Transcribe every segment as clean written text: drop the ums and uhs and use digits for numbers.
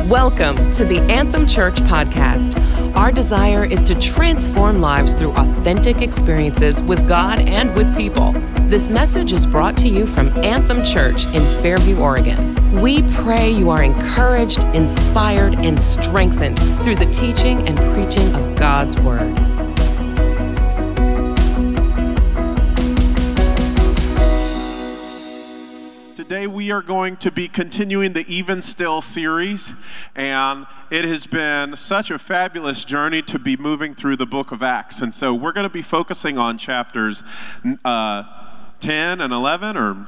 Welcome to the Anthem Church podcast. Our desire is to transform lives through authentic experiences with God and with people. This message is brought to you from Anthem Church in Fairview, Oregon. We pray you are encouraged, inspired, and strengthened through the teaching and preaching of God's Word. Today we are going to be continuing the Even Still series, and it has been such a fabulous journey to be moving through the book of Acts. And so we're going to be focusing on chapters 10 and 11,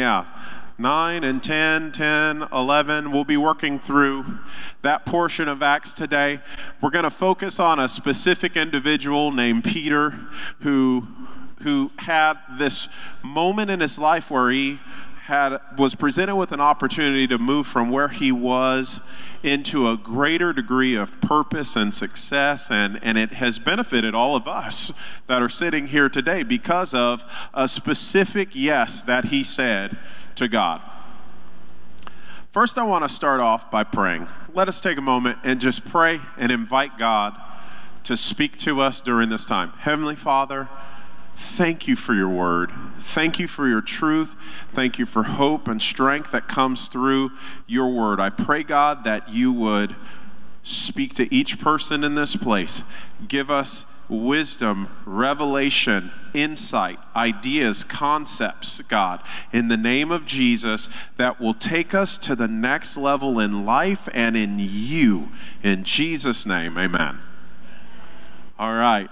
9 and 10, 10, 11. We'll be working through that portion of Acts today. We're going to focus on a specific individual named Peter who had this moment in his life where he was presented with an opportunity to move from where he was into a greater degree of purpose and success, and it has benefited all of us that are sitting here today because of a specific yes that he said to God. First, I want to start off by praying. Let us take a moment and just pray and invite God to speak to us during this time. Heavenly Father, thank you for your word. Thank you for your truth. Thank you for hope and strength that comes through your word. I pray, God, that you would speak to each person in this place. Give us wisdom, revelation, insight, ideas, concepts, God, in the name of Jesus, that will take us to the next level in life and in you. In Jesus' name, amen. All right.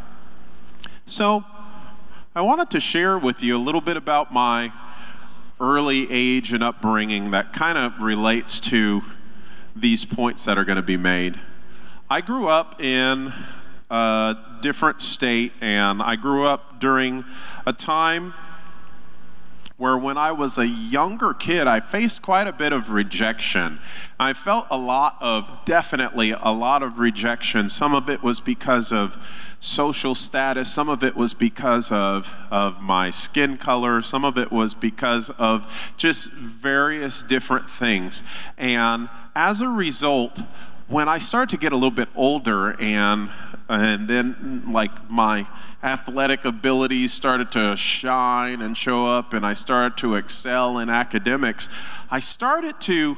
So, I wanted to share with you a little bit about my early age and upbringing that kind of relates to these points that are going to be made. I grew up in a different state, and I grew up during a time where when I was a younger kid, I faced quite a bit of rejection. I felt definitely a lot of rejection. Some of it was because of social status. Some of it was because of my skin color. Some of it was because of just various different things. And as a result, when I started to get a little bit older and then like my athletic abilities started to shine and show up, and I started to excel in academics, I started to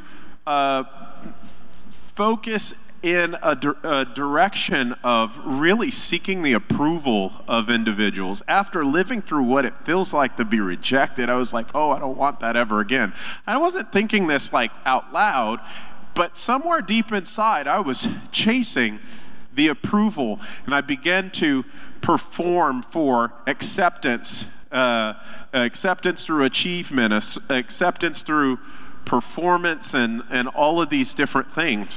focus in a direction of really seeking the approval of individuals. After living through what it feels like to be rejected, I was like, oh, I don't want that ever again. I wasn't thinking this like out loud, but somewhere deep inside, I was chasing the approval, and I began to perform for acceptance, acceptance through achievement, acceptance through performance, and all of these different things.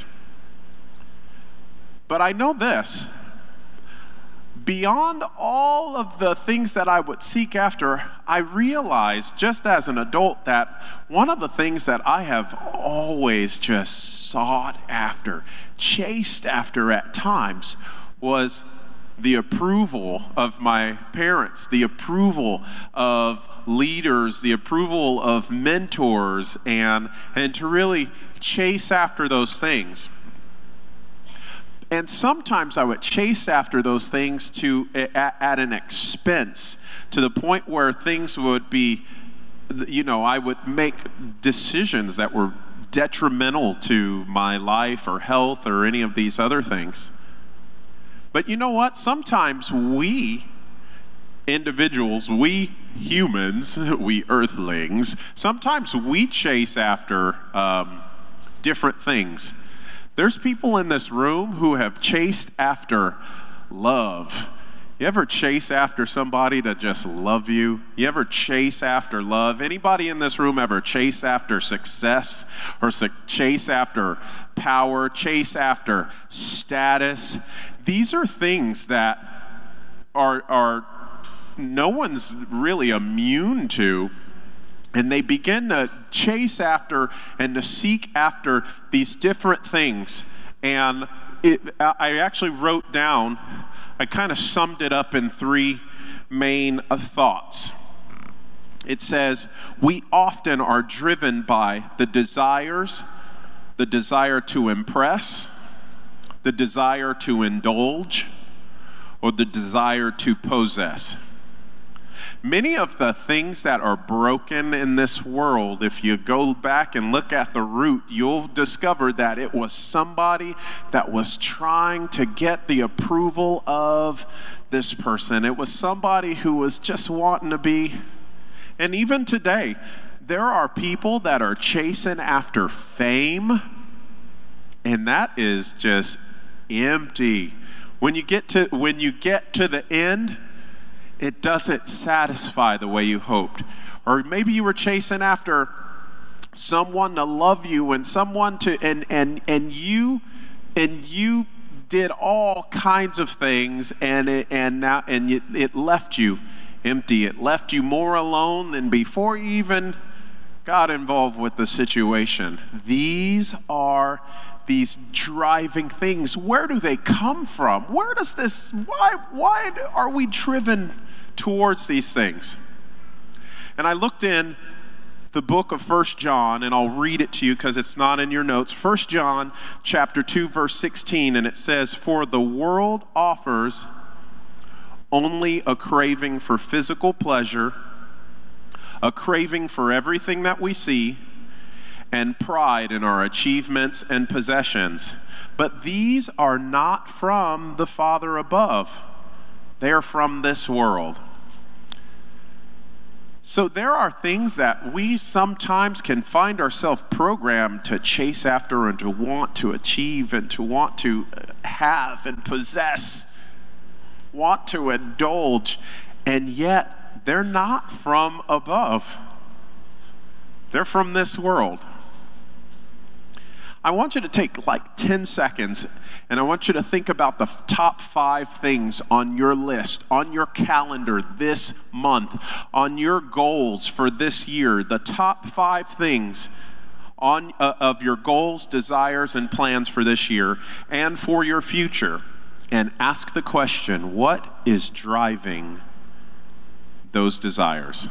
But I know this, beyond all of the things that I would seek after, I realized just as an adult that one of the things that I have always just sought after, chased after at times, was the approval of my parents, the approval of leaders, the approval of mentors, and to really chase after those things. And sometimes I would chase after those things at an expense, to the point where things would be, I would make decisions that were detrimental to my life or health or any of these other things. But you know what? Sometimes we individuals, we humans, we earthlings, sometimes we chase after different things. There's people in this room who have chased after love. You ever chase after somebody to just love you? You ever chase after love? Anybody in this room ever chase after success or chase after power, chase after status? These are things that are no one's really immune to. And they begin to chase after and to seek after these different things. And I actually wrote down, I kind of summed it up in three main thoughts. It says, we often are driven by the desires, the desire to impress, the desire to indulge, or the desire to possess. Many of the things that are broken in this world, if you go back and look at the root, you'll discover that it was somebody that was trying to get the approval of this person. It was somebody who was just wanting to be. And even today, there are people that are chasing after fame, and that is just empty. When you get to the end, it doesn't satisfy the way you hoped. Or maybe you were chasing after someone to love you and someone to and you did all kinds of things, and it left you empty. It left you more alone than before you even got involved with the situation. These are these driving things. Where do they come from? Why are we driven towards these things? And I looked in the book of 1 John, and I'll read it to you because it's not in your notes. 1 John chapter 2, verse 16, and it says, "For the world offers only a craving for physical pleasure, a craving for everything that we see, and pride in our achievements and possessions. But these are not from the Father above. They are from this world." So there are things that we sometimes can find ourselves programmed to chase after and to want to achieve and to want to have and possess, want to indulge, and yet they're not from above. They're from this world. I want you to take like 10 seconds, and I want you to think about the top 5 things on your list, on your calendar this month, on your goals for this year, the top 5 things of your goals, desires, and plans for this year and for your future. And ask the question, what is driving those desires?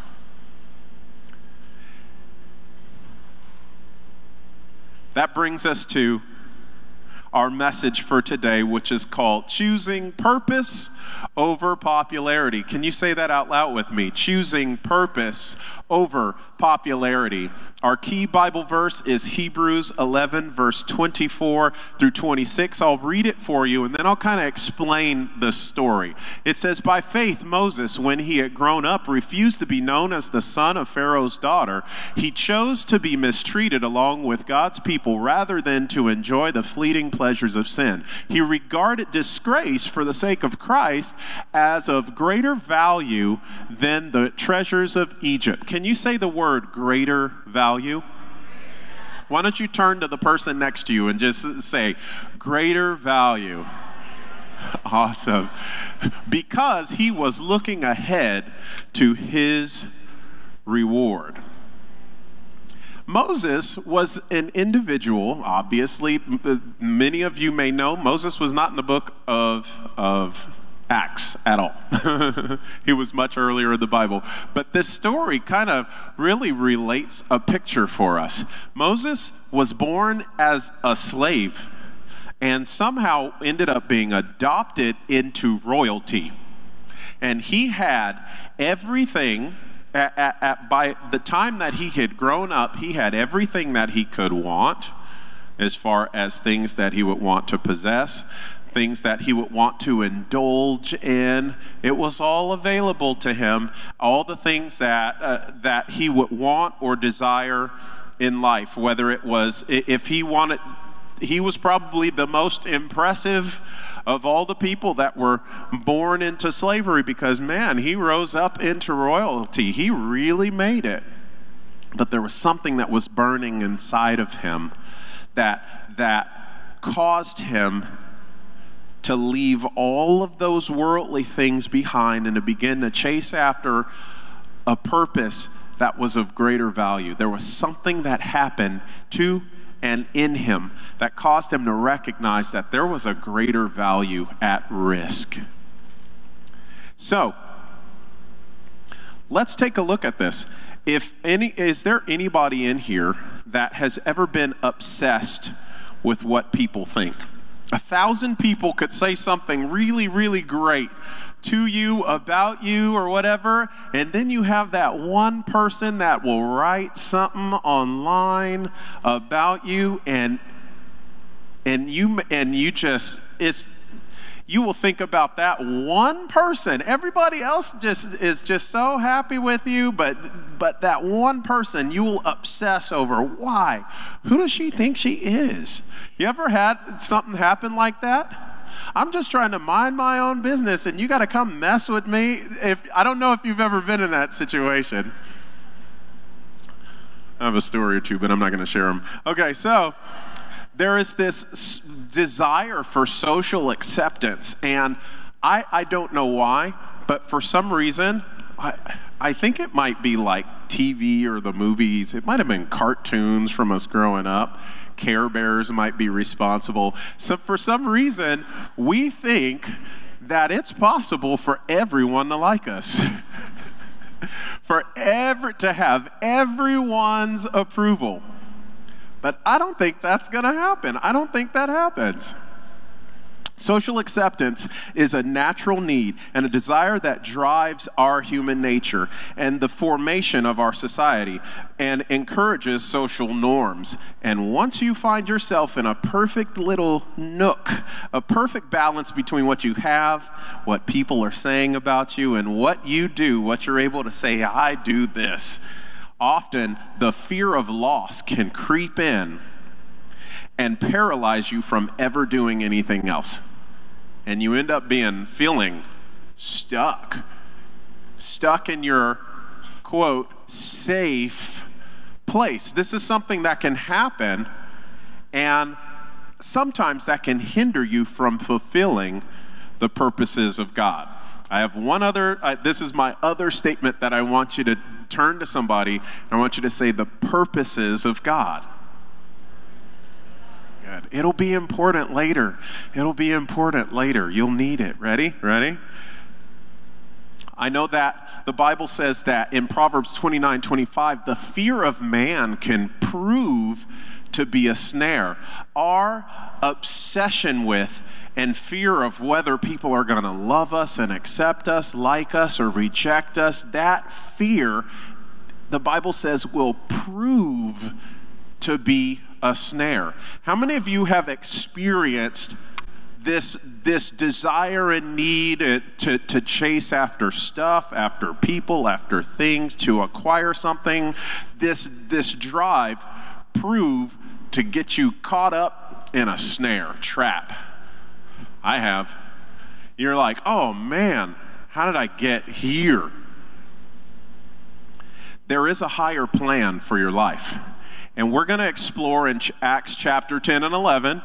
That brings us to our message for today, which is called Choosing Purpose Over Popularity. Can you say that out loud with me? Choosing purpose over popularity. Our key Bible verse is Hebrews 11, verse 24 through 26. I'll read it for you, and then I'll kind of explain the story. It says, "By faith, Moses, when he had grown up, refused to be known as the son of Pharaoh's daughter. He chose to be mistreated along with God's people rather than to enjoy the fleeting pleasures of sin. He regarded disgrace for the sake of Christ as of greater value than the treasures of Egypt." Can you say the word greater value? Why don't you turn to the person next to you and just say, greater value. Awesome. Because he was looking ahead to his reward. Moses was an individual, obviously. Many of you may know Moses was not in the book of Acts at all. He was much earlier in the Bible. But this story kind of really relates a picture for us. Moses was born as a slave and somehow ended up being adopted into royalty. And he had everything. By the time that he had grown up, he had everything that he could want, as far as things that he would want to possess, things that he would want to indulge in. It was all available to him, all the things that he would want or desire in life. Whether it was, if he wanted, he was probably the most impressive of all the people that were born into slavery, because man, he rose up into royalty. He really made it. But there was something that was burning inside of him that caused him to leave all of those worldly things behind and to begin to chase after a purpose that was of greater value. There was something that happened to and in him that caused him to recognize that there was a greater value at risk. So, let's take a look at this. Is there anybody in here that has ever been obsessed with what people think? 1,000 people could say something really, really great to you, about you, or whatever, and then you have that one person that will write something online about you, and you just, you will think about that one person. Everybody else is just so happy with you, but that one person you will obsess over. Why? Who does she think she is? You ever had something happen like that? I'm just trying to mind my own business, and you got to come mess with me. I don't know if you've ever been in that situation. I have a story or two, but I'm not going to share them. Okay, so there is this desire for social acceptance, and I don't know why, but for some reason, I think it might be like TV or the movies. It might have been cartoons from us growing up. Care Bears might be responsible. So for some reason, we think that it's possible for everyone to like us. To have everyone's approval. But I don't think that's going to happen. I don't think that happens. Social acceptance is a natural need and a desire that drives our human nature and the formation of our society and encourages social norms. And once you find yourself in a perfect little nook, a perfect balance between what you have, what people are saying about you, and what you do, what you're able to say, I do this, often the fear of loss can creep in and paralyze you from ever doing anything else. And you end up feeling stuck in your, quote, safe place. This is something that can happen, and sometimes that can hinder you from fulfilling the purposes of God. I have one other, this is my other statement that I want you to turn to somebody, and I want you to say the purposes of God. Good. It'll be important later. It'll be important later. You'll need it. Ready? I know that the Bible says that in Proverbs 29:25, the fear of man can prove to be a snare. Our obsession with and fear of whether people are going to love us and accept us, like us, or reject us, that fear, the Bible says, will prove to be a snare. How many of you have experienced this desire and need to chase after stuff, after people, after things, to acquire something? This drive prove to get you caught up in a snare, trap. I have. You're like, oh man, how did I get here? There is a higher plan for your life. And we're going to explore in Acts chapter 10 and 11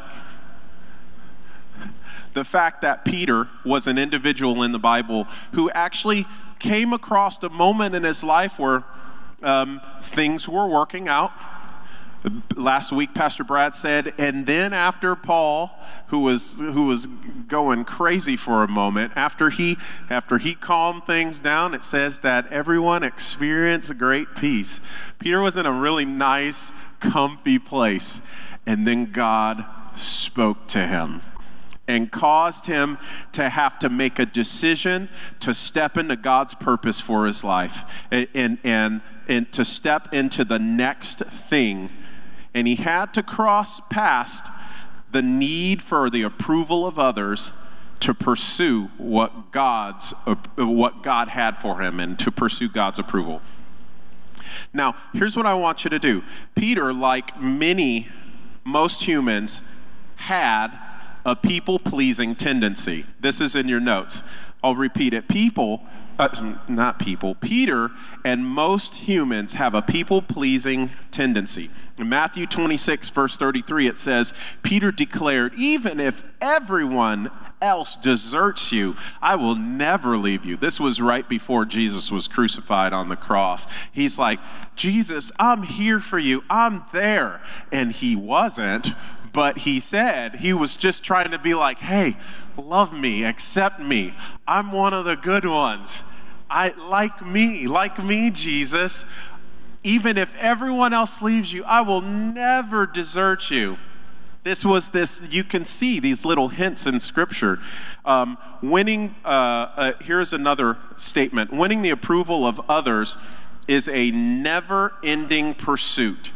the fact that Peter was an individual in the Bible who actually came across a moment in his life where things were working out. Last week, Pastor Brad said, and then after Paul, who was going crazy for a moment, after he calmed things down, it says that everyone experienced great peace. Peter was in a really nice, comfy place, and then God spoke to him and caused him to have to make a decision to step into God's purpose for his life and to step into the next thing. And he had to cross past the need for the approval of others to pursue what God had for him and to pursue God's approval. Now, here's what I want you to do. Peter, like most humans, had a people-pleasing tendency. This is in your notes. I'll repeat it. Peter and most humans have a people-pleasing tendency. In Matthew 26, verse 33, it says, Peter declared, even if everyone else deserts you, I will never leave you. This was right before Jesus was crucified on the cross. He's like, Jesus, I'm here for you. I'm there. And he wasn't, but he said, he was just trying to be like, hey, love me, accept me. I'm one of the good ones. Like me, Jesus. Even if everyone else leaves you, I will never desert you. You can see these little hints in Scripture. Here's another statement. Winning the approval of others is a never-ending pursuit.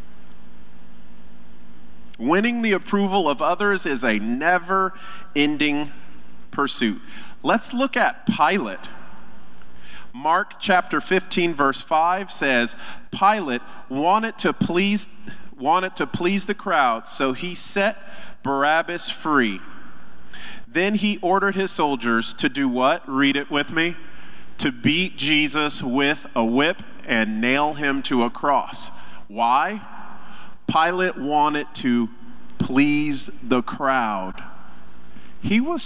Winning the approval of others is a never-ending pursuit. Let's look at Pilate. Mark chapter 15, verse 5 says, Pilate wanted to please the crowd, so he set Barabbas free. Then he ordered his soldiers to do what? Read it with me. To beat Jesus with a whip and nail him to a cross. Why? Pilate wanted to please the crowd. He was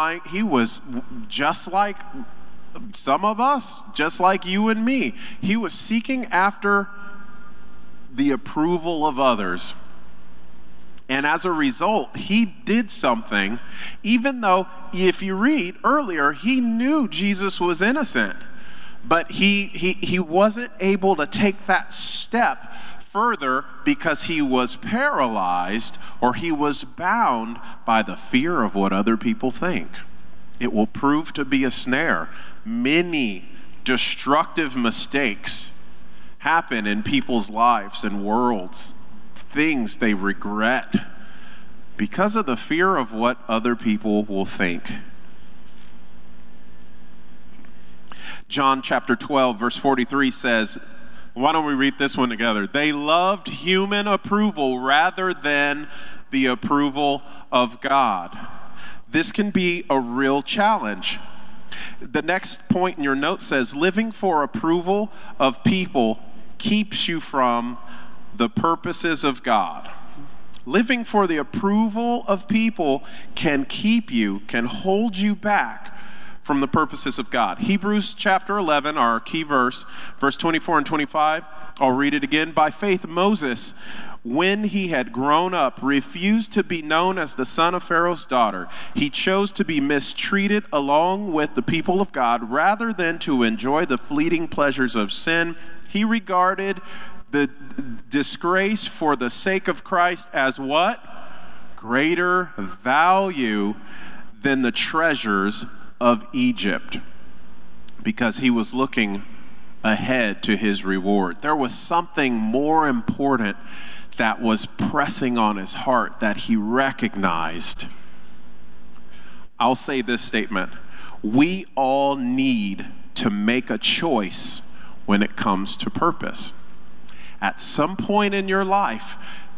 just like some of us, just like you and me. He was seeking after the approval of others. And as a result, he did something, even though, if you read earlier, he knew Jesus was innocent. But he wasn't able to take that step further because he was paralyzed or he was bound by the fear of what other people think. It will prove to be a snare. Many destructive mistakes happen in people's lives and worlds, things they regret because of the fear of what other people will think. John chapter 12, verse 43 says, why don't we read this one together? They loved human approval rather than the approval of God. This can be a real challenge. The next point in your note says, living for approval of people keeps you from the purposes of God. Living for the approval of people can hold you back from the purposes of God. Hebrews chapter 11, our key verse 24 and 25. I'll read it again. By faith, Moses, when he had grown up, refused to be known as the son of Pharaoh's daughter. He chose to be mistreated along with the people of God rather than to enjoy the fleeting pleasures of sin. He regarded the disgrace for the sake of Christ as what? Greater value than the treasures of Egypt, because he was looking ahead to his reward. There was something more important that was pressing on his heart that he recognized. I'll say this statement. We all need to make a choice when it comes to purpose. At some point in your life,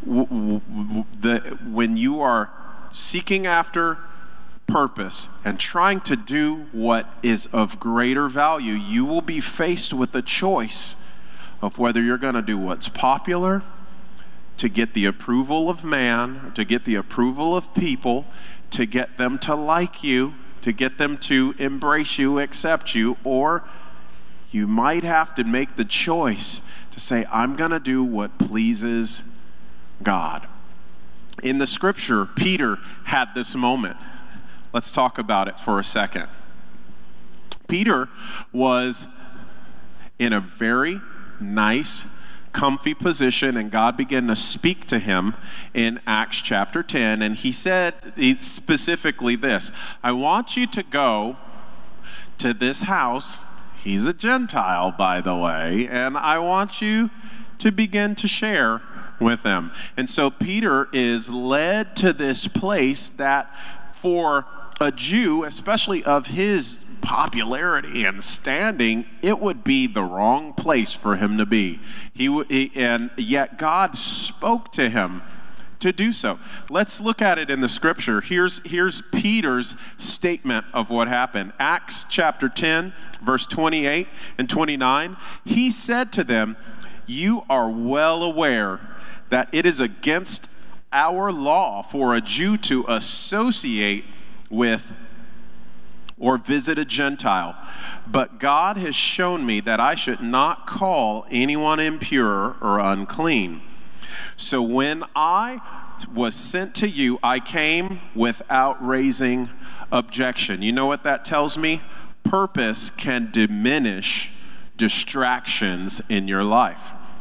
when you are seeking after purpose and trying to do what is of greater value, you will be faced with a choice of whether you're going to do what's popular to get the approval of man, to get the approval of people, to get them to like you, to get them to embrace you, accept you, or you might have to make the choice to say, I'm going to do what pleases God. In the scripture, Peter had this moment. Let's talk about it for a second. Peter was in a very nice, comfy position, and God began to speak to him in Acts chapter 10, and he said specifically this, I want you to go to this house. He's a Gentile, by the way, and I want you to begin to share with them. And so Peter is led to this place that for a Jew, especially of his popularity and standing, it would be the wrong place for him to be. And yet God spoke to him to do so. Let's look at it in the scripture. Here's Peter's statement of what happened. Acts chapter 10, verse 28 and 29. He said to them, you are well aware that it is against our law for a Jew to associate with or visit a Gentile, but God has shown me that I should not call anyone impure or unclean. So when I was sent to you, I came without raising objection. You know what that tells me? Purpose can diminish distractions in your life.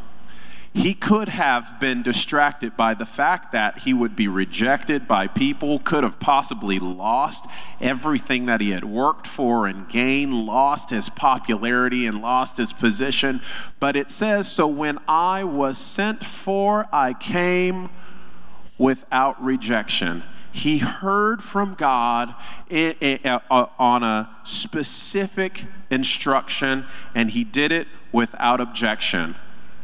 He could have been distracted by the fact that he would be rejected by people, could have possibly lost everything that he had worked for and gained, lost his popularity and lost his position. But it says, so when I was sent for, I came without rejection. He heard from God on a specific instruction, and he did it without objection.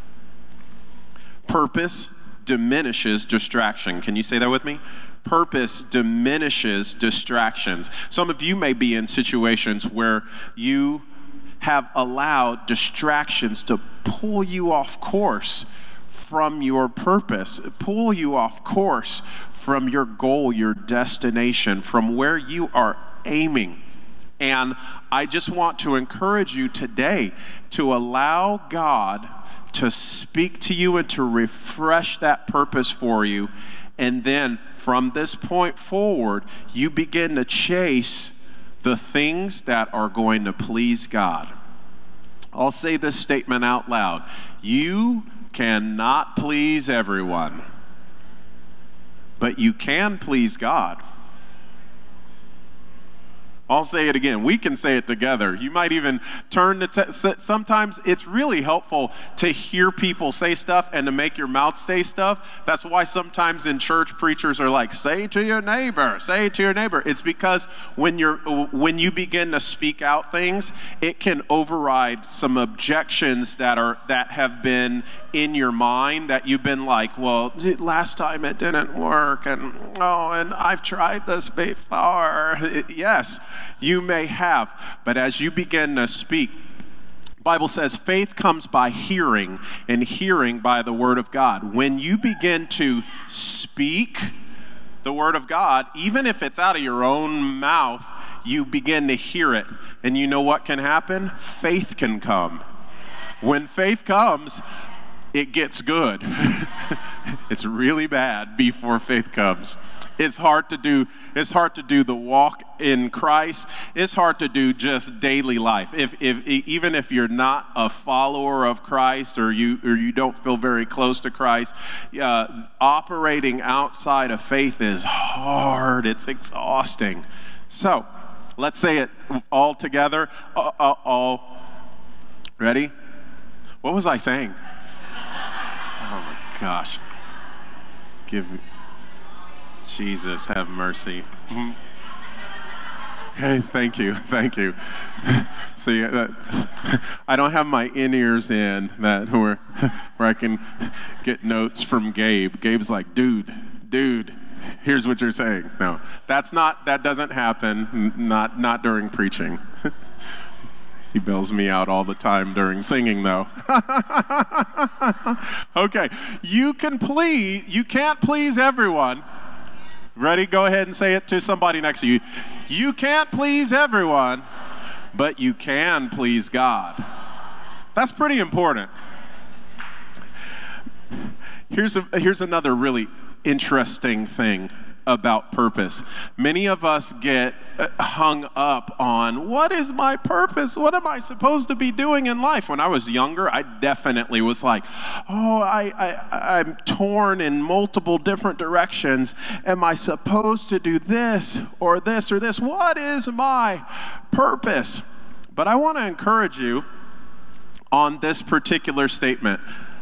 Purpose diminishes distraction. Can you say that with me? Purpose diminishes distractions. Some of you may be in situations where you have allowed distractions to pull you off course from your purpose, pull you off course from your goal, your destination, from where you are aiming. And I just want to encourage you today to allow God to speak to you and to refresh that purpose for you. And then from this point forward, you begin to chase the things that are going to please God. I'll say this statement out loud. You cannot please everyone, but you can please God. I'll say it again. We can say it together. You might even turn to sometimes it's really helpful to hear people say stuff and to make your mouth say stuff. That's why sometimes in church preachers are like, say to your neighbor, say to your neighbor. It's because when you begin to speak out things, it can override some objections that have been in your mind that you've been like, well, last time it didn't work, and I've tried this before. Yes, you may have, but as you begin to speak, the Bible says faith comes by hearing, and hearing by the word of God. When you begin to speak the word of God, even if it's out of your own mouth, you begin to hear it. And you know what can happen? Faith can come. When faith comes, it gets good. It's really bad before faith comes. It's hard to do the walk in Christ. It's hard to do just daily life. Even if you're not a follower of Christ or you don't feel very close to Christ, operating outside of faith is hard. It's exhausting. So let's say it all together. All ready? What was I saying? Oh my gosh. Give me. Jesus, have mercy. Hey, thank you. See, I don't have my in-ears in where I can get notes from Gabe. Gabe's like, dude, here's what you're saying. No, that doesn't happen, not during preaching. He bails me out all the time during singing, though. Okay, you can't please everyone. Ready? Go ahead and say it to somebody next to you. You can't please everyone, but you can please God. That's pretty important. Here's another really interesting thing about purpose. Many of us get hung up on, what is my purpose? What am I supposed to be doing in life? When I was younger, I definitely was like, I'm torn in multiple different directions. Am I supposed to do this or this or this? What is my purpose? But I want to encourage you on this particular statement.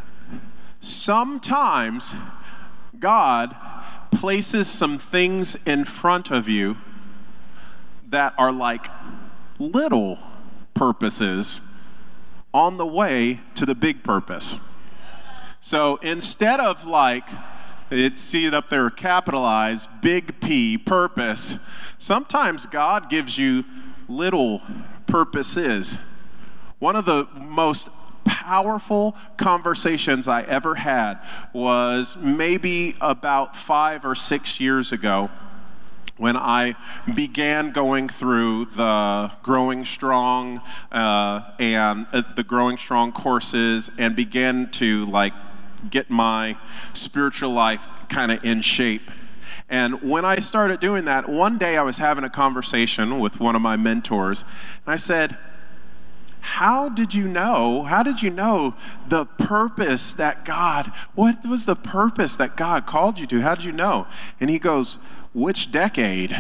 Sometimes God places some things in front of you that are like little purposes on the way to the big purpose. So instead of see it up there capitalized, big P, purpose, sometimes God gives you little purposes. One of the most powerful conversations I ever had was maybe about 5 or 6 years ago when I began going through the Growing Strong and the Growing Strong courses and began to get my spiritual life kind of in shape. And when I started doing that, one day I was having a conversation with one of my mentors, and I said, how did you know the purpose that what was the purpose that God called you to? How did you know? And he goes, which decade?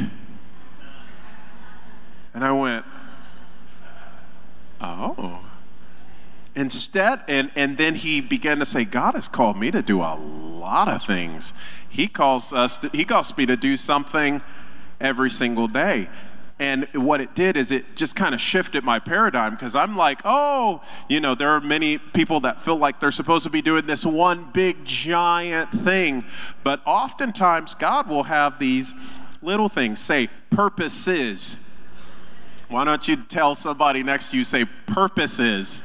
And I went, oh. Instead, and then he began to say, God has called me to do a lot of things. He calls me to do something every single day. And what it did is it just kind of shifted my paradigm, because I'm like, there are many people that feel like they're supposed to be doing this one big giant thing. But oftentimes God will have these little things. Say, purposes. Why don't you tell somebody next to you, say, purposes.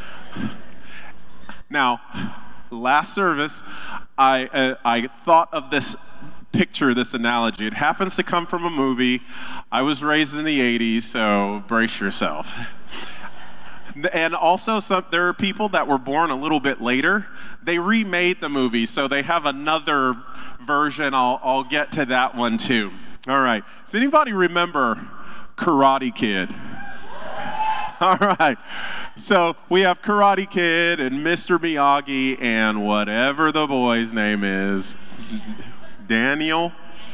Now, last service, I thought of this picture, this analogy. It happens to come from a movie. I was raised in the 80s, so brace yourself. And also, there are people that were born a little bit later. They remade the movie, so they have another version. I'll get to that one too. All right. Does anybody remember Karate Kid? All right. So we have Karate Kid and Mr. Miyagi and whatever the boy's name is. Daniel?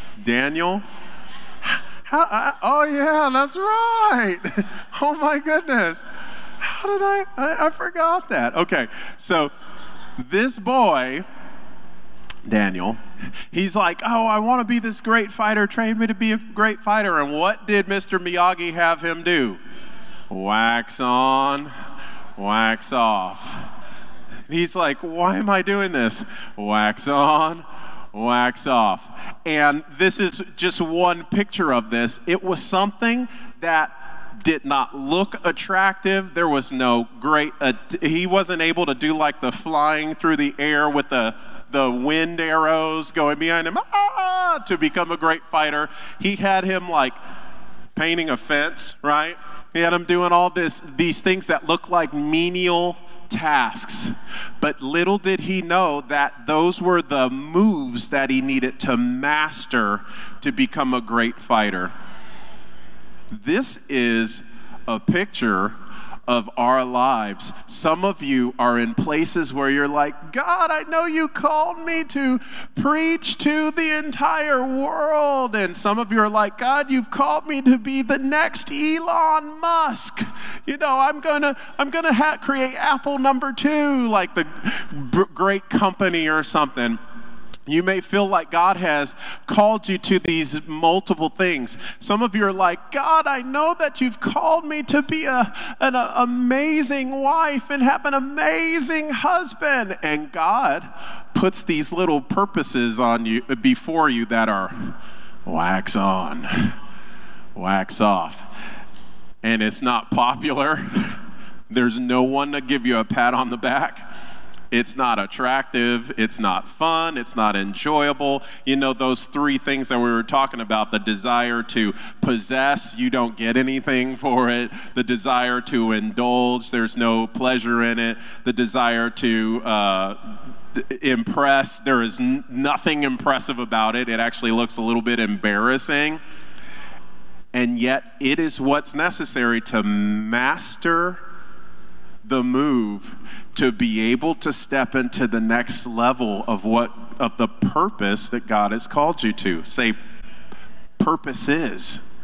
Oh yeah, that's right. Oh my goodness. How did I forgot that. Okay, so this boy, Daniel, he's like, I want to be this great fighter. Train me to be a great fighter. And what did Mr. Miyagi have him do? Wax on, wax off. He's like, why am I doing this? Wax on, wax off. And this is just one picture of this. It was something that did not look attractive. There was no he wasn't able to do like the flying through the air with the wind arrows going behind him to become a great fighter. He had him like painting a fence, right? He had him doing all these things that look like menial tasks. But little did he know that those were the moves that he needed to master to become a great fighter. This is a picture of our lives. Some of you are in places where you're like, God, I know you called me to preach to the entire world. And some of you are like, God, you've called me to be the next Elon Musk. I'm gonna create Apple #2, like the great company or something. You may feel like God has called you to these multiple things. Some of you are like, God, I know that you've called me to be an amazing wife and have an amazing husband. And God puts these little purposes on you, before you, that are wax on, wax off. And it's not popular. There's no one to give you a pat on the back. It's not attractive, it's not fun, it's not enjoyable. Those three things that we were talking about, the desire to possess, you don't get anything for it. The desire to indulge, there's no pleasure in it. The desire to impress, there is nothing impressive about it. It actually looks a little bit embarrassing. And yet it is what's necessary to master the move to be able to step into the next level of the purpose that God has called you to. Say, purposes.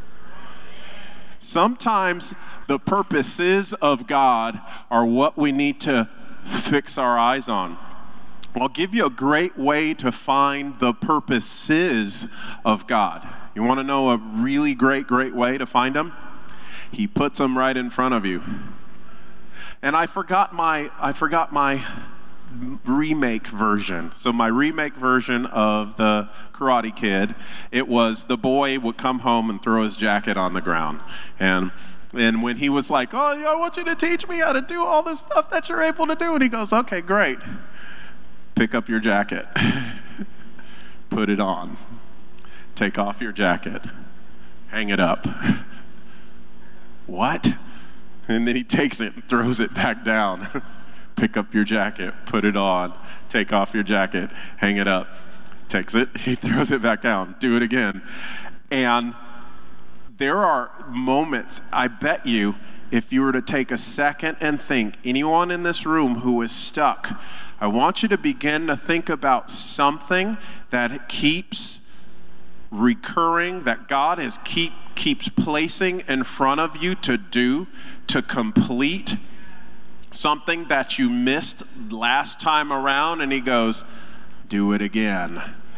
Sometimes the purposes of God are what we need to fix our eyes on. I'll give you a great way to find the purposes of God. You want to know a really great way to find them? He puts them right in front of you. And I forgot my remake version. So my remake version of the Karate Kid, it was the boy would come home and throw his jacket on the ground. And when he was like, I want you to teach me how to do all this stuff that you're able to do. And he goes, okay, great. Pick up your jacket. Put it on. Take off your jacket. Hang it up. What? And then he takes it and throws it back down. Pick up your jacket, put it on, take off your jacket, hang it up. Takes it, he throws it back down, do it again. And there are moments, I bet you, if you were to take a second and think, anyone in this room who is stuck, I want you to begin to think about something that keeps recurring, that God keeps placing in front of you to do, to complete, something that you missed last time around, and he goes, do it again.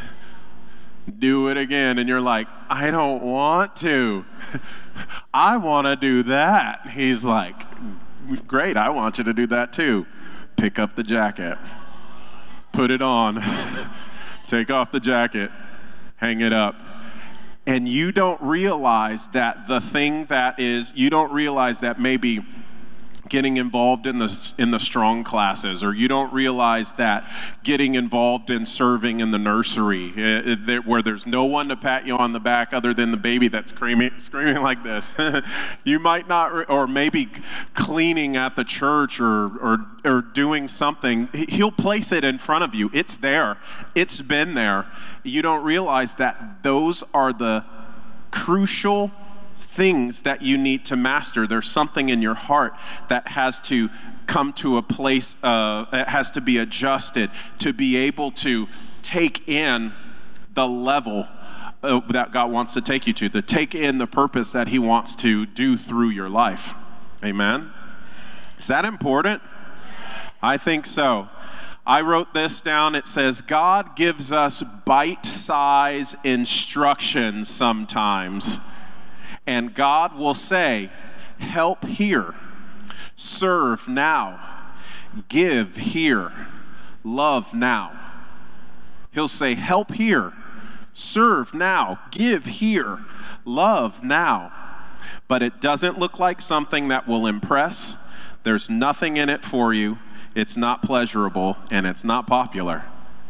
Do it again. And you're like, I don't want to. I want to do that. He's like, great, I want you to do that too. Pick up the jacket. Put it on. Take off the jacket. Hang it up. And you don't realize that you don't realize that maybe getting involved in the strong classes, or you don't realize that getting involved in serving in the nursery, where there's no one to pat you on the back other than the baby that's screaming like this. You might not, or maybe cleaning at the church, or doing something. He'll place it in front of you. It's there. It's been there. You don't realize that those are the crucial things that you need to master. There's something in your heart that has to come to a place, it has to be adjusted to be able to take in the level that God wants to take you to take in the purpose that he wants to do through your life. Amen? Is that important? I think so. I wrote this down. It says, God gives us bite-sized instructions sometimes. And God will say, help here, serve now, give here, love now. He'll say, help here, serve now, give here, love now. But it doesn't look like something that will impress. There's nothing in it for you. It's not pleasurable, and it's not popular.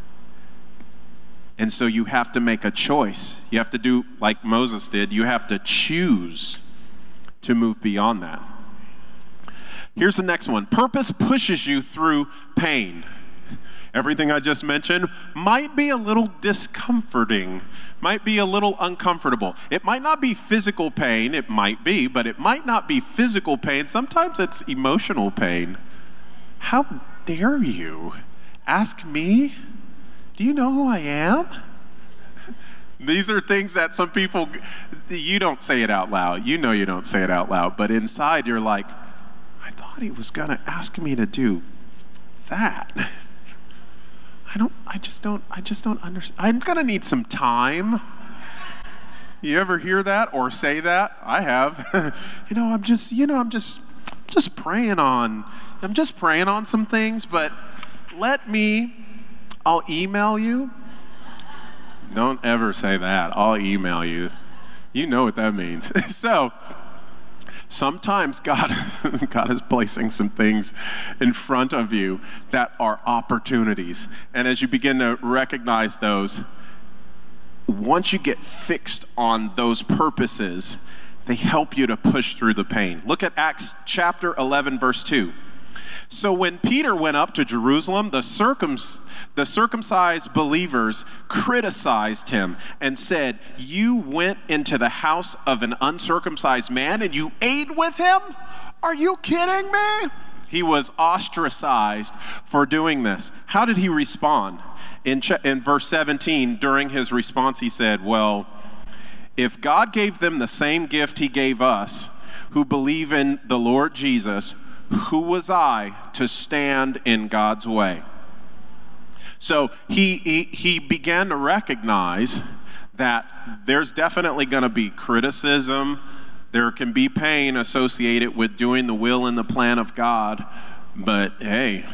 And so you have to make a choice. You have to do like Moses did. You have to choose to move beyond that. Here's the next one. Purpose pushes you through pain. Everything I just mentioned might be a little discomforting, might be a little uncomfortable. It might not be physical pain. It might be, but it might not be physical pain. Sometimes it's emotional pain. How dare you ask me? Do you know who I am? These are things that some people, you don't say it out loud. You know you don't say it out loud. But inside you're like, I thought he was going to ask me to do that. I just don't understand. I'm going to need some time. You ever hear that or say that? I have. I'm just praying on some things, but I'll email you. Don't ever say that. I'll email you. You know what that means. So sometimes God is placing some things in front of you that are opportunities. And as you begin to recognize those, once you get fixed on those purposes, they help you to push through the pain. Look at Acts chapter 11, verse 2. So when Peter went up to Jerusalem, the circumcised believers criticized him and said, you went into the house of an uncircumcised man and you ate with him? Are you kidding me? He was ostracized for doing this. How did he respond? In verse 17, during his response, he said, well, if God gave them the same gift he gave us, who believe in the Lord Jesus, who was I to stand in God's way? So he began to recognize that there's definitely going to be criticism. There can be pain associated with doing the will and the plan of God. But hey,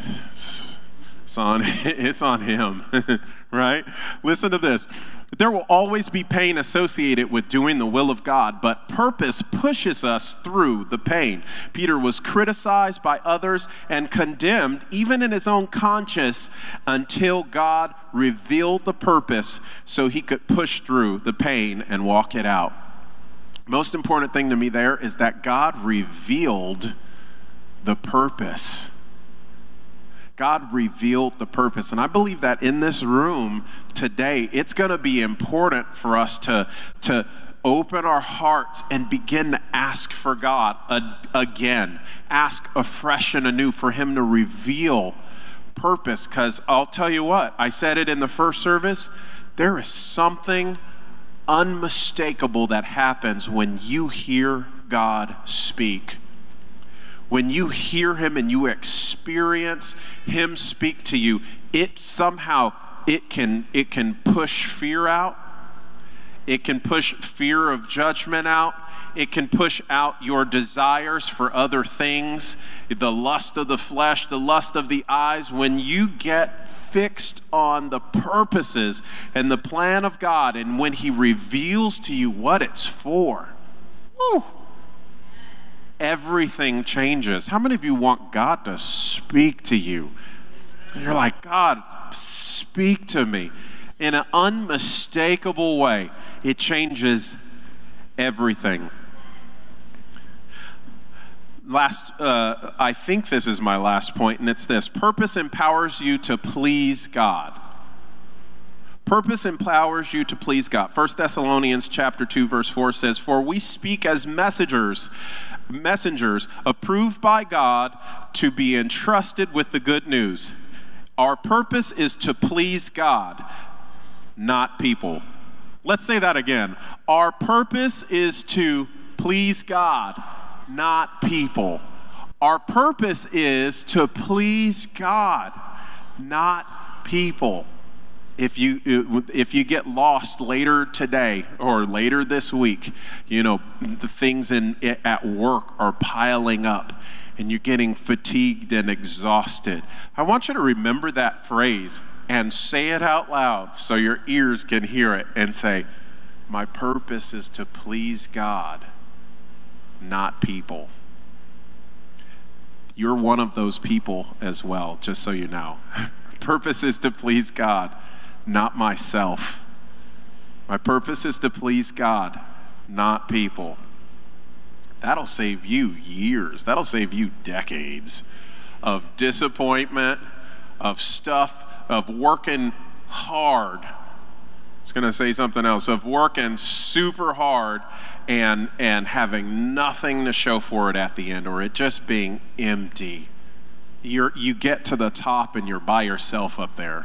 it's on him, right? Listen to this. There will always be pain associated with doing the will of God, but purpose pushes us through the pain. Peter was criticized by others and condemned, even in his own conscience, until God revealed the purpose so he could push through the pain and walk it out. Most important thing to me there is that God revealed the purpose. God revealed the purpose. And I believe that in this room today, it's going to be important for us to open our hearts and begin to ask for God again. Ask afresh and anew for him to reveal purpose. Because I'll tell you what, I said it in the first service, there is something unmistakable that happens when you hear God speak. When you hear him and you experience him speak to you, it can push fear out. It can push fear of judgment out. It can push out your desires for other things, the lust of the flesh, the lust of the eyes. When you get fixed on the purposes and the plan of God, and when he reveals to you what it's for, woo, everything changes. How many of you want God to speak to you? You're like, God, speak to me in an unmistakable way. It changes everything. I think this is my last point, and it's this. Purpose empowers you to please God. Purpose empowers you to please God. 1 Thessalonians chapter 2, verse 4 says, "For we speak as messengers approved by God to be entrusted with the good news. Our purpose is to please God, not people." Let's say that again. Our purpose is to please God, not people. Our purpose is to please God, not people. If you get lost later today or later this week, the things at work are piling up and you're getting fatigued and exhausted, I want you to remember that phrase and say it out loud so your ears can hear it and say, my purpose is to please God, not people. You're one of those people as well, just so you know. Purpose is to please God, not myself. My purpose is to please God, not people. That'll save you years. That'll save you decades of disappointment, of stuff, of working hard. I was going to say something else, of working super hard and having nothing to show for it at the end, or it just being empty. You get to the top and you're by yourself up there.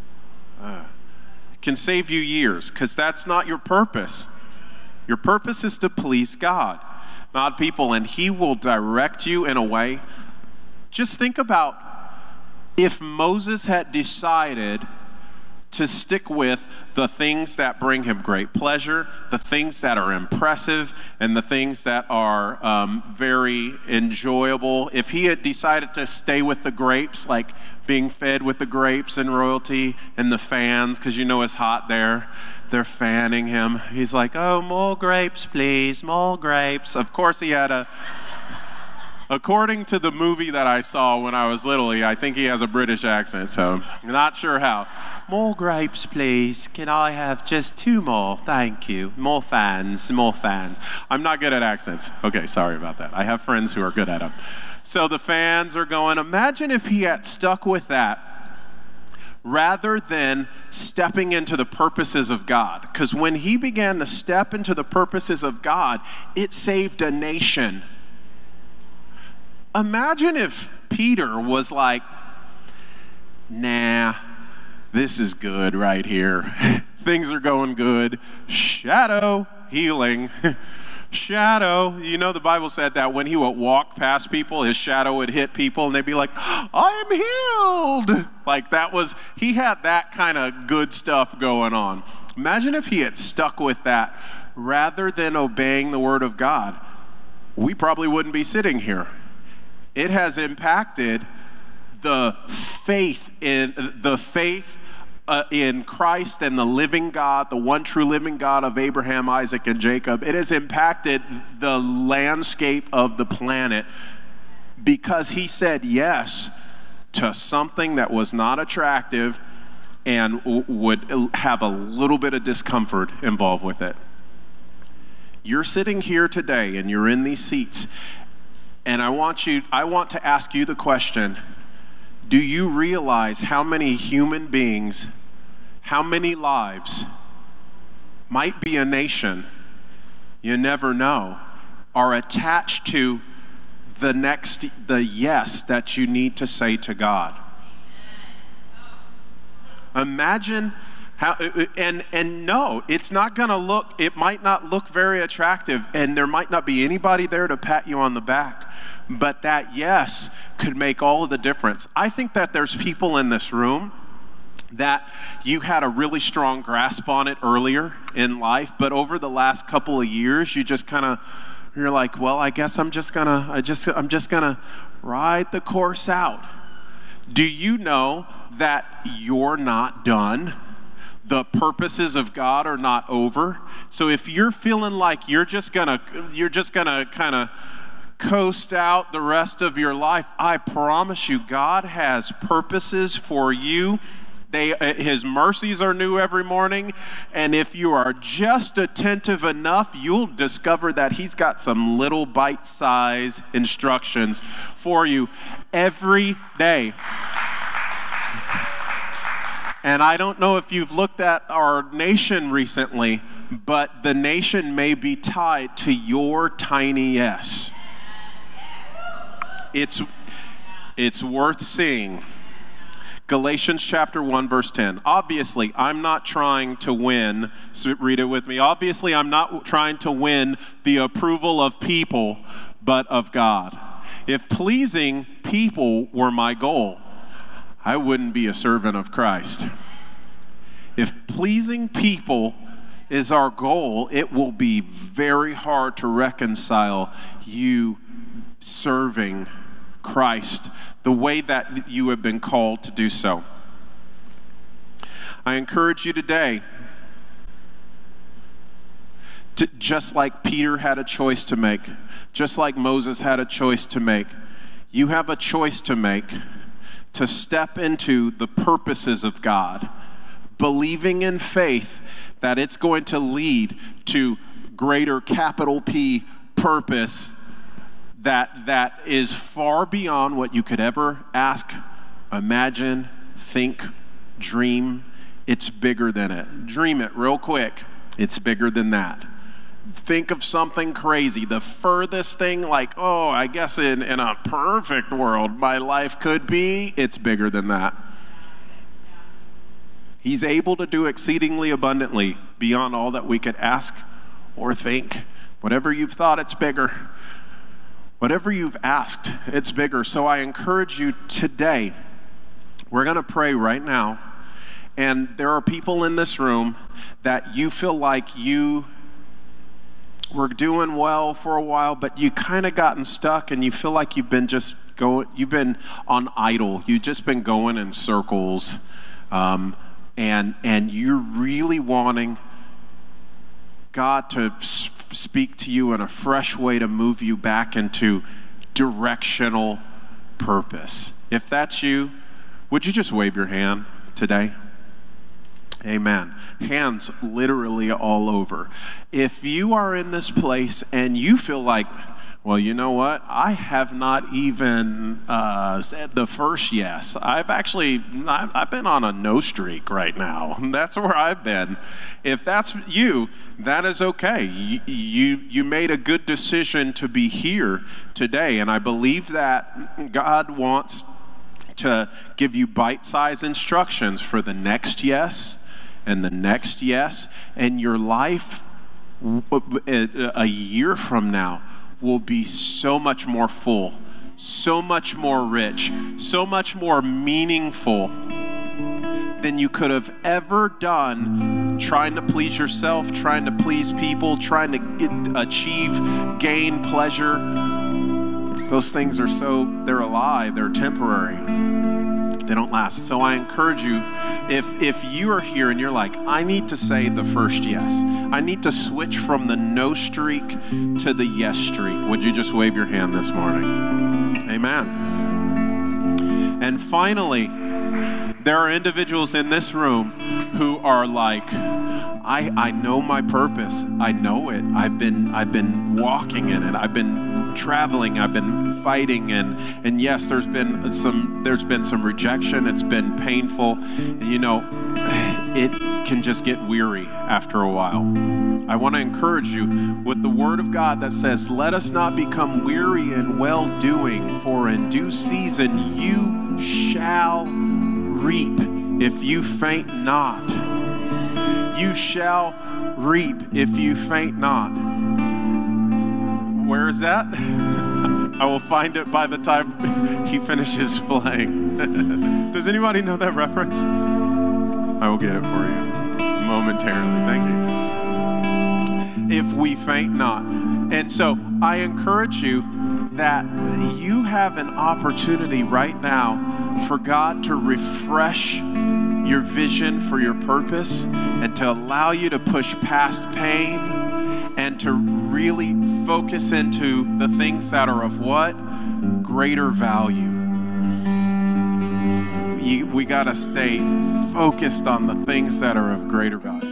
It can save you years, because that's not your purpose. Your purpose is to please God, not people, and he will direct you in a way. Just think about if Moses had decided to stick with the things that bring him great pleasure, the things that are impressive, and the things that are very enjoyable. If he had decided to stay with the grapes, like being fed with the grapes and royalty and the fans, because it's hot there. They're fanning him. He's like, oh, more grapes, please, more grapes. Of course he had according to the movie that I saw when I was little, I think he has a British accent, so I'm not sure how. More grapes, please. Can I have just 2 more? Thank you. More fans, more fans. I'm not good at accents. Okay, sorry about that. I have friends who are good at them. So the fans are going, imagine if he had stuck with that rather than stepping into the purposes of God. Because when he began to step into the purposes of God, it saved a nation. Imagine if Peter was like, nah, this is good right here. Things are going good. Shadow healing. Shadow. The Bible said that when he would walk past people, his shadow would hit people and they'd be like, I am healed. Like he had that kind of good stuff going on. Imagine if he had stuck with that rather than obeying the word of God. We probably wouldn't be sitting here. It has impacted the faith in Christ and the living God, the one true living God of Abraham, Isaac, and Jacob. It has impacted the landscape of the planet because he said yes to something that was not attractive and would have a little bit of discomfort involved with it. You're sitting here today and you're in these seats, and I want to ask you the question, do you realize how many human beings, how many lives, might be a nation, you never know, are attached to the yes that you need to say to God. Imagine how, and no, it's not going to look, it might not look very attractive, and there might not be anybody there to pat you on the back, but that yes could make all of the difference. I think that there's people in this room that you had a really strong grasp on it earlier in life, but over the last couple of years, you're like, well, I guess I'm just gonna ride the course out. Do you know that you're not done? The purposes of God are not over. So if you're feeling like you're just gonna kind of coast out the rest of your life, I promise you, God has purposes for you. His mercies are new every morning, and if you are just attentive enough, you'll discover that he's got some little bite-sized instructions for you every day. And I don't know if you've looked at our nation recently, but the nation may be tied to your tiny yes. It's worth seeing. Galatians chapter 1, verse 10. Obviously, I'm not trying to win, so read it with me. Obviously, I'm not trying to win the approval of people, but of God. If pleasing people were my goal, I wouldn't be a servant of Christ. If pleasing people is our goal, it will be very hard to reconcile you serving Christ the way that you have been called to do so. I encourage you today to, just like Peter had a choice to make, just like Moses had a choice to make, you have a choice to make to step into the purposes of God, believing in faith that it's going to lead to greater capital P purpose that is far beyond what you could ever ask, imagine, think, dream. It's bigger than it. Dream it real quick. It's bigger than that. Think of something crazy. The furthest thing, like, oh, I guess in a perfect world my life could be, it's bigger than that. He's able to do exceedingly abundantly beyond all that we could ask or think. Whatever you've thought, it's bigger. Whatever you've asked, it's bigger. So I encourage you today, we're going to pray right now. And there are people in this room that you feel like you were doing well for a while, but you kind of gotten stuck and you feel like you've been on idle. You've just been going in circles. And you're really wanting God to speak to you in a fresh way to move you back into directional purpose. If that's you, would you just wave your hand today? Amen. Hands literally all over. If you are in this place and you feel like, well, you know what? I have not even said the first yes. I've been on a no streak right now. That's where I've been. If that's you, that is okay. You made a good decision to be here today, and I believe that God wants to give you bite-sized instructions for the next yes and the next yes, and your life a year from now will be so much more full, so much more rich, so much more meaningful than you could have ever done trying to please yourself, trying to please people, trying to achieve, gain pleasure. Those things they're a lie, they're temporary. They don't last. So I encourage you, if you are here and you're like, I need to say the first yes. I need to switch from the no streak to the yes streak. Would you just wave your hand this morning? Amen. And finally, there are individuals in this room who are like, I know my purpose. I know it. I've been walking in it. I've been traveling. I've been fighting, and yes, there's been some rejection. It's been painful. And it can just get weary after a while. I want to encourage you with the word of God that says, let us not become weary in well-doing, for in due season you shall reap if you faint not. You shall reap if you faint not. Where is that? I will find it by the time he finishes playing. Does anybody know that reference? I will get it for you momentarily. Thank you. If we faint not. And so I encourage you that you have an opportunity right now for God to refresh your vision for your purpose and to allow you to push past pain and to really focus into the things that are of what? Greater value. We got to stay focused on the things that are of greater value.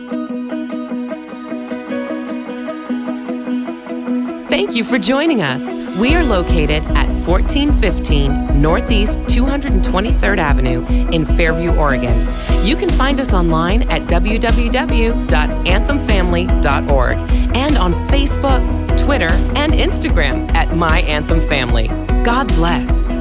Thank you for joining us. We are located at 1415 Northeast 223rd Avenue in Fairview, Oregon. You can find us online at www.anthemfamily.org and on Facebook, Twitter, and Instagram at My Anthem Family. God bless.